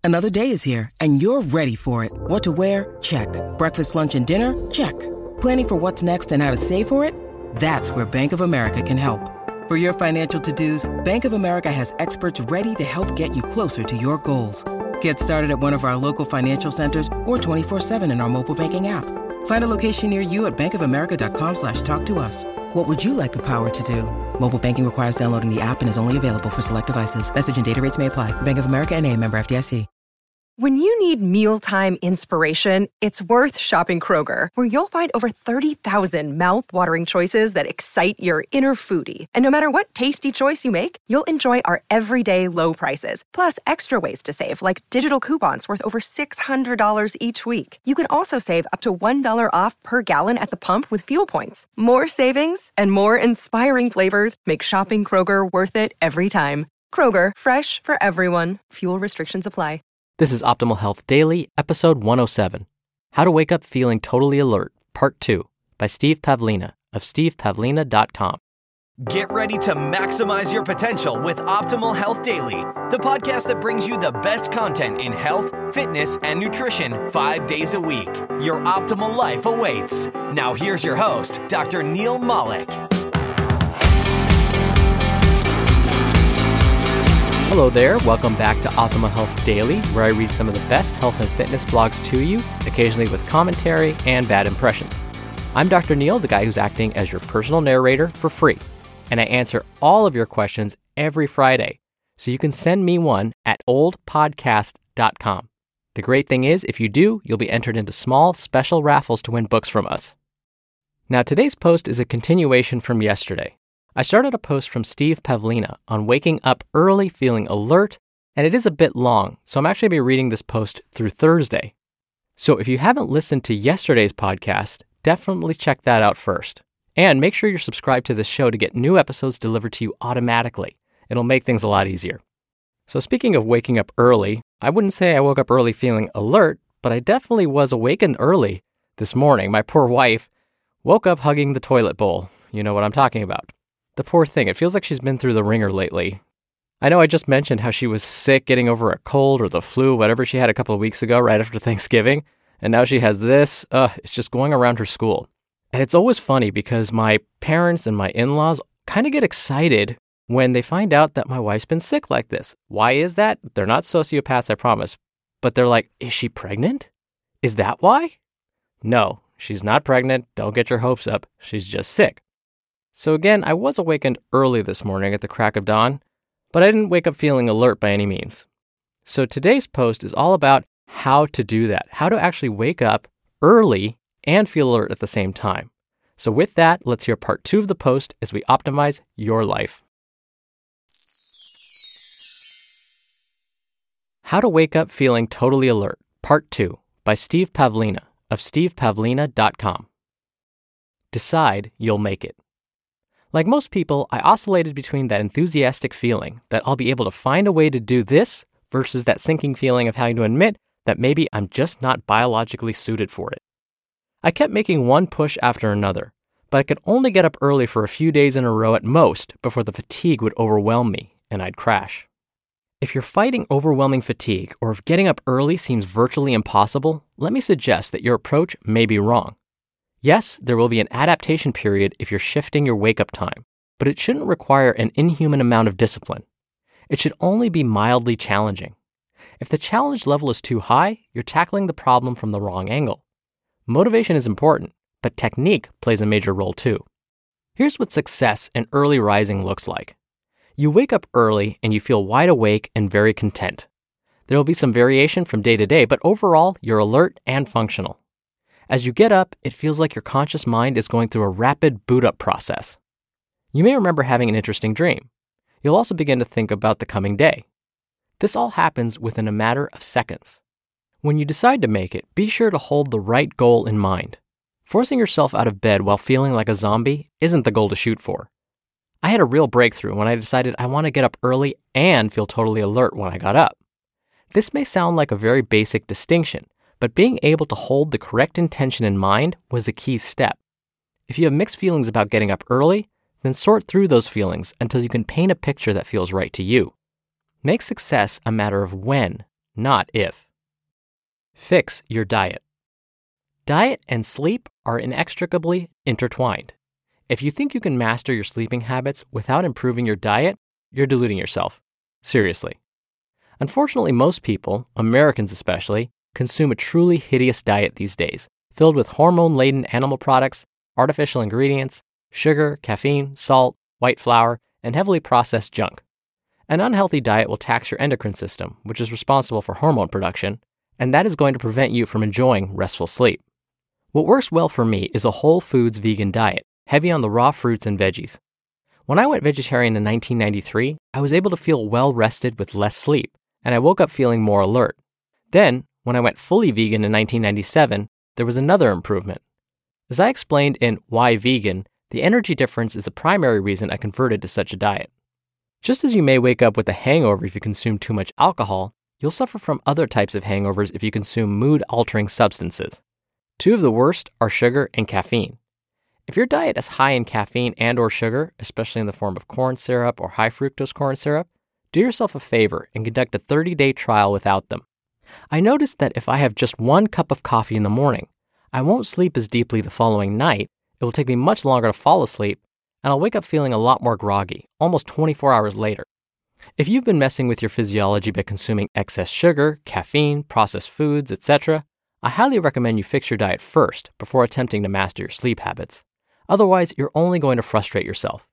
Another day is here, and you're ready for it. What to wear? Check. Breakfast, lunch, and dinner? Check. Planning for what's next and how to save for it? That's where Bank of America can help. For your financial to-dos, Bank of America has experts ready to help get you closer to your goals. Get started at one of our local financial centers or 24/7 in our mobile banking app. Find a location near you at bankofamerica.com/talktous. What would you like the power to do? Mobile banking requires downloading the app and is only available for select devices. Message and data rates may apply. Bank of America N.A., member FDIC. When you need mealtime inspiration, it's worth shopping Kroger, where you'll find over 30,000 mouth-watering choices that excite your inner foodie. And no matter what tasty choice you make, you'll enjoy our everyday low prices, plus extra ways to save, like digital coupons worth over $600 each week. You can also save up to $1 off per gallon at the pump with fuel points. More savings and more inspiring flavors make shopping Kroger worth it every time. Kroger, fresh for everyone. Fuel restrictions apply. This is Optimal Health Daily, episode 107, How to Wake Up Feeling Totally Alert, Part 2, by Steve Pavlina of stevepavlina.com. Get ready to maximize your potential with Optimal Health Daily, the podcast that brings you the best content in health, fitness, and nutrition 5 days a week. Your optimal life awaits. Now here's your host, Dr. Neil Malik. Hello there, welcome back to Optimal Health Daily, where I read some of the best health and fitness blogs to you, occasionally with commentary and bad impressions. I'm Dr. Neil, the guy who's acting as your personal narrator for free, and I answer all of your questions every Friday, so you can send me one at oldpodcast.com. The great thing is, if you do, you'll be entered into small, special raffles to win books from us. Now, today's post is a continuation from yesterday. I started a post from Steve Pavlina on waking up early feeling alert, and it is a bit long, so I'm actually going to be reading this post through Thursday. So if you haven't listened to yesterday's podcast, definitely check that out first. And make sure you're subscribed to this show to get new episodes delivered to you automatically. It'll make things a lot easier. So speaking of waking up early, I wouldn't say I woke up early feeling alert, but I definitely was awakened early this morning. My poor wife woke up hugging the toilet bowl. You know what I'm talking about. The poor thing, it feels like she's been through the ringer lately. I know I just mentioned how she was sick, getting over a cold or the flu, whatever she had a couple of weeks ago right after Thanksgiving, and now she has this. It's just going around her school. And it's always funny because my parents and my in-laws kind of get excited when they find out that my wife's been sick like this. Why is that? They're not sociopaths, I promise. But they're like, is she pregnant? Is that why? No, she's not pregnant. Don't get your hopes up. She's just sick. So again, I was awakened early this morning at the crack of dawn, but I didn't wake up feeling alert by any means. So today's post is all about how to do that, how to actually wake up early and feel alert at the same time. So with that, let's hear part 2 of the post as we optimize your life. How to Wake Up Feeling Totally Alert, Part 2, by Steve Pavlina of stevepavlina.com. Decide you'll make it. Like most people, I oscillated between that enthusiastic feeling that I'll be able to find a way to do this versus that sinking feeling of having to admit that maybe I'm just not biologically suited for it. I kept making one push after another, but I could only get up early for a few days in a row at most before the fatigue would overwhelm me and I'd crash. If you're fighting overwhelming fatigue or if getting up early seems virtually impossible, let me suggest that your approach may be wrong. Yes, there will be an adaptation period if you're shifting your wake-up time, but it shouldn't require an inhuman amount of discipline. It should only be mildly challenging. If the challenge level is too high, you're tackling the problem from the wrong angle. Motivation is important, but technique plays a major role too. Here's what success in early rising looks like. You wake up early and you feel wide awake and very content. There will be some variation from day to day, but overall, you're alert and functional. As you get up, it feels like your conscious mind is going through a rapid boot-up process. You may remember having an interesting dream. You'll also begin to think about the coming day. This all happens within a matter of seconds. When you decide to make it, be sure to hold the right goal in mind. Forcing yourself out of bed while feeling like a zombie isn't the goal to shoot for. I had a real breakthrough when I decided I want to get up early and feel totally alert when I got up. This may sound like a very basic distinction, but being able to hold the correct intention in mind was a key step. If you have mixed feelings about getting up early, then sort through those feelings until you can paint a picture that feels right to you. Make success a matter of when, not if. Fix your diet. Diet and sleep are inextricably intertwined. If you think you can master your sleeping habits without improving your diet, you're deluding yourself. Seriously. Unfortunately, most people, Americans especially, consume a truly hideous diet these days, filled with hormone-laden animal products, artificial ingredients, sugar, caffeine, salt, white flour, and heavily processed junk. An unhealthy diet will tax your endocrine system, which is responsible for hormone production, and that is going to prevent you from enjoying restful sleep. What works well for me is a whole foods vegan diet, heavy on the raw fruits and veggies. When I went vegetarian in 1993, I was able to feel well-rested with less sleep, and I woke up feeling more alert. Then, when I went fully vegan in 1997, there was another improvement. As I explained in Why Vegan, the energy difference is the primary reason I converted to such a diet. Just as you may wake up with a hangover if you consume too much alcohol, you'll suffer from other types of hangovers if you consume mood-altering substances. Two of the worst are sugar and caffeine. If your diet is high in caffeine and or sugar, especially in the form of corn syrup or high fructose corn syrup, do yourself a favor and conduct a 30-day trial without them. I noticed that if I have just 1 cup of coffee in the morning, I won't sleep as deeply the following night, it will take me much longer to fall asleep, and I'll wake up feeling a lot more groggy, almost 24 hours later. If you've been messing with your physiology by consuming excess sugar, caffeine, processed foods, etc., I highly recommend you fix your diet first before attempting to master your sleep habits. Otherwise, you're only going to frustrate yourself.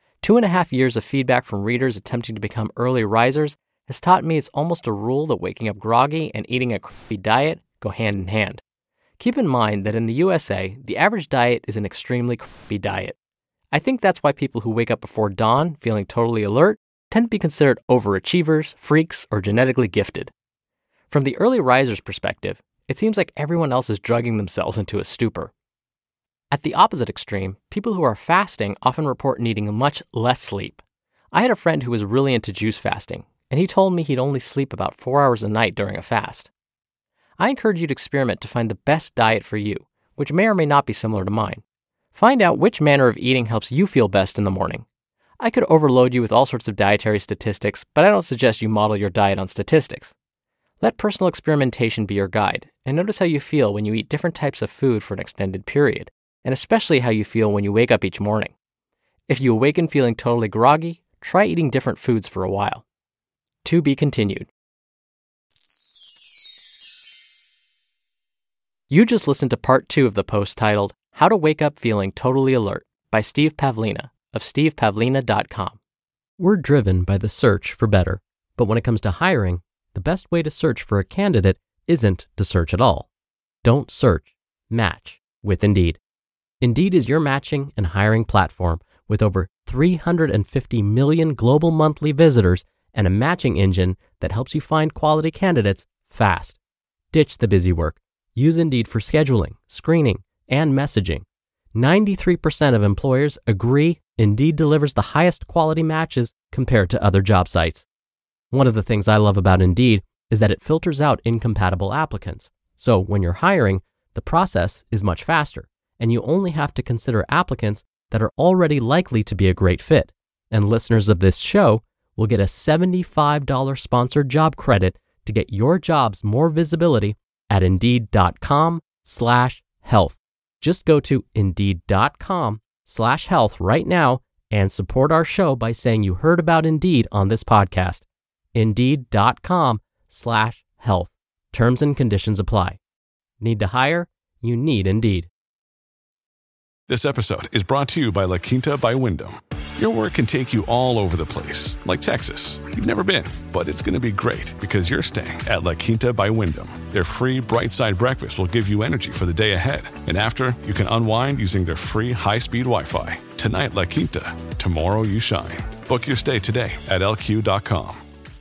2.5 years of feedback from readers attempting to become early risers has taught me it's almost a rule that waking up groggy and eating a crappy diet go hand in hand. Keep in mind that in the USA, the average diet is an extremely crappy diet. I think that's why people who wake up before dawn feeling totally alert tend to be considered overachievers, freaks, or genetically gifted. From the early riser's perspective, it seems like everyone else is drugging themselves into a stupor. At the opposite extreme, people who are fasting often report needing much less sleep. I had a friend who was really into juice fasting, and he told me he'd only sleep about 4 hours a night during a fast. I encourage you to experiment to find the best diet for you, which may or may not be similar to mine. Find out which manner of eating helps you feel best in the morning. I could overload you with all sorts of dietary statistics, but I don't suggest you model your diet on statistics. Let personal experimentation be your guide, and notice how you feel when you eat different types of food for an extended period, and especially how you feel when you wake up each morning. If you awaken feeling totally groggy, try eating different foods for a while. To be continued. You just listened to part 2 of the post titled, How to Wake Up Feeling Totally Alert by Steve Pavlina of stevepavlina.com. We're driven by the search for better, but when it comes to hiring, the best way to search for a candidate isn't to search at all. Don't search, match with Indeed. Indeed is your matching and hiring platform with over 350 million global monthly visitors and a matching engine that helps you find quality candidates fast. Ditch the busy work. Use Indeed for scheduling, screening, and messaging. 93% of employers agree Indeed delivers the highest quality matches compared to other job sites. One of the things I love about Indeed is that it filters out incompatible applicants. So when you're hiring, the process is much faster, and you only have to consider applicants that are already likely to be a great fit. And listeners of this show will get a $75 sponsored job credit to get your jobs more visibility at Indeed.com/health. Just go to Indeed.com/health right now and support our show by saying you heard about Indeed on this podcast. Indeed.com/health. Terms and conditions apply. Need to hire? You need Indeed. This episode is brought to you by La Quinta by Wyndham. Your work can take you all over the place, like Texas. You've never been, but it's going to be great because you're staying at La Quinta by Wyndham. Their free Bright Side breakfast will give you energy for the day ahead. And after, you can unwind using their free high-speed Wi-Fi. Tonight, La Quinta. Tomorrow, you shine. Book your stay today at LQ.com.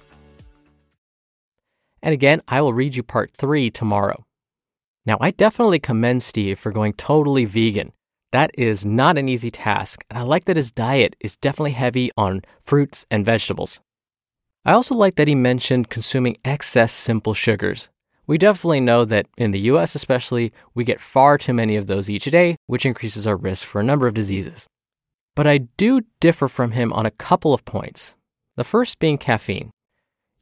And again, I will read you part 3 tomorrow. Now, I definitely commend Steve for going totally vegan. That is not an easy task, and I like that his diet is definitely heavy on fruits and vegetables. I also like that he mentioned consuming excess simple sugars. We definitely know that in the US especially, we get far too many of those each day, which increases our risk for a number of diseases. But I do differ from him on a couple of points. The first being caffeine.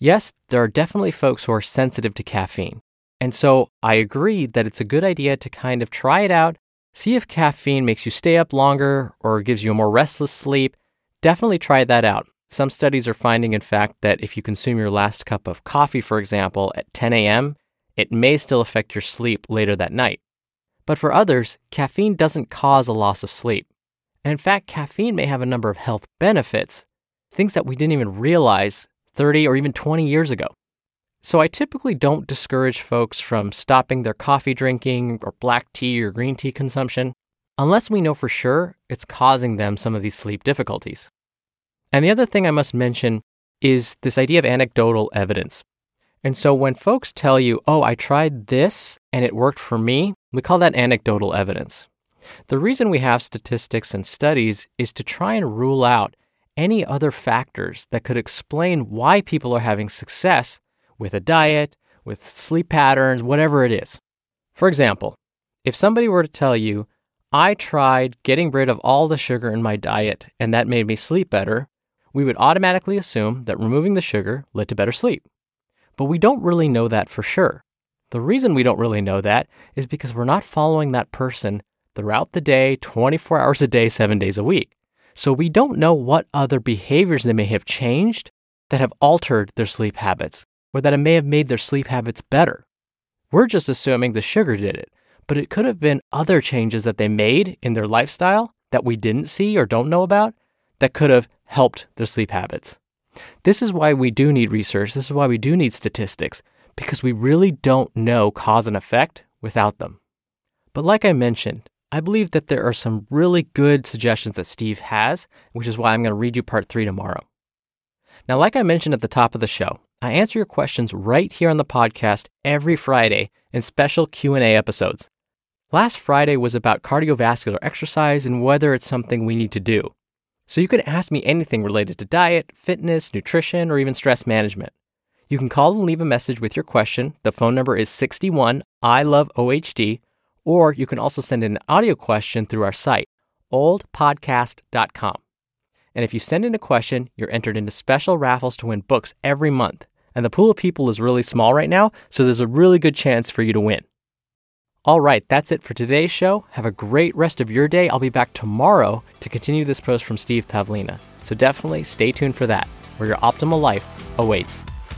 Yes, there are definitely folks who are sensitive to caffeine. And so I agree that it's a good idea to kind of try it out, see if caffeine makes you stay up longer or gives you a more restless sleep. Definitely try that out. Some studies are finding, in fact, that if you consume your last cup of coffee, for example, at 10 a.m., it may still affect your sleep later that night. But for others, caffeine doesn't cause a loss of sleep. And in fact, caffeine may have a number of health benefits, things that we didn't even realize 30 or even 20 years ago. So I typically don't discourage folks from stopping their coffee drinking or black tea or green tea consumption unless we know for sure it's causing them some of these sleep difficulties. And the other thing I must mention is this idea of anecdotal evidence. And so when folks tell you, oh, I tried this and it worked for me, we call that anecdotal evidence. The reason we have statistics and studies is to try and rule out any other factors that could explain why people are having success with a diet, with sleep patterns, whatever it is. For example, if somebody were to tell you, I tried getting rid of all the sugar in my diet and that made me sleep better, we would automatically assume that removing the sugar led to better sleep. But we don't really know that for sure. The reason we don't really know that is because we're not following that person throughout the day, 24 hours a day, 7 days a week. So we don't know what other behaviors they may have changed that have altered their sleep habits, or that it may have made their sleep habits better. We're just assuming the sugar did it, but it could have been other changes that they made in their lifestyle that we didn't see or don't know about that could have helped their sleep habits. This is why we do need research. This is why we do need statistics, because we really don't know cause and effect without them. But like I mentioned, I believe that there are some really good suggestions that Steve has, which is why I'm going to read you part 3 tomorrow. Now, like I mentioned at the top of the show, I answer your questions right here on the podcast every Friday in special Q&A episodes. Last Friday was about cardiovascular exercise and whether it's something we need to do. So you can ask me anything related to diet, fitness, nutrition, or even stress management. You can call and leave a message with your question. The phone number is 61-I-LOVE-OHD, or you can also send in an audio question through our site, oldpodcast.com. And if you send in a question, you're entered into special raffles to win books every month. And the pool of people is really small right now, so there's a really good chance for you to win. All right, that's it for today's show. Have a great rest of your day. I'll be back tomorrow to continue this post from Steve Pavlina. So definitely stay tuned for that, where your optimal life awaits.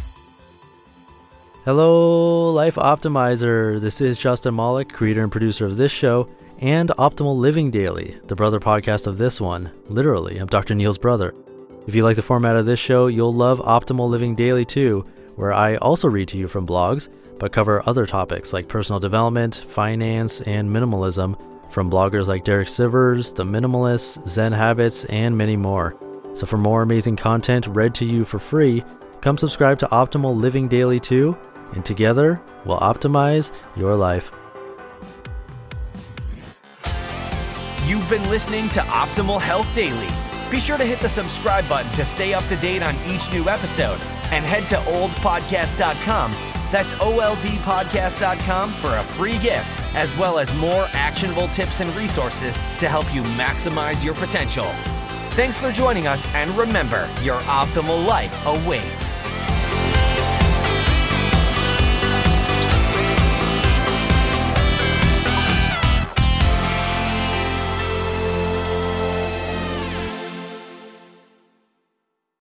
Hello, Life Optimizer. This is Justin Malik, creator and producer of this show and Optimal Living Daily, the brother podcast of this one. Literally, I'm Dr. Neil's brother. If you like the format of this show, you'll love Optimal Living Daily too, where I also read to you from blogs, but cover other topics like personal development, finance, and minimalism from bloggers like Derek Sivers, The Minimalists, Zen Habits, and many more. So for more amazing content read to you for free, come subscribe to Optimal Living Daily too, and together we'll optimize your life. You've been listening to Optimal Health Daily. Be sure to hit the subscribe button to stay up to date on each new episode, and head to oldpodcast.com. That's oldpodcast.com for a free gift, as well as more actionable tips and resources to help you maximize your potential. Thanks for joining us, and remember, your optimal life awaits.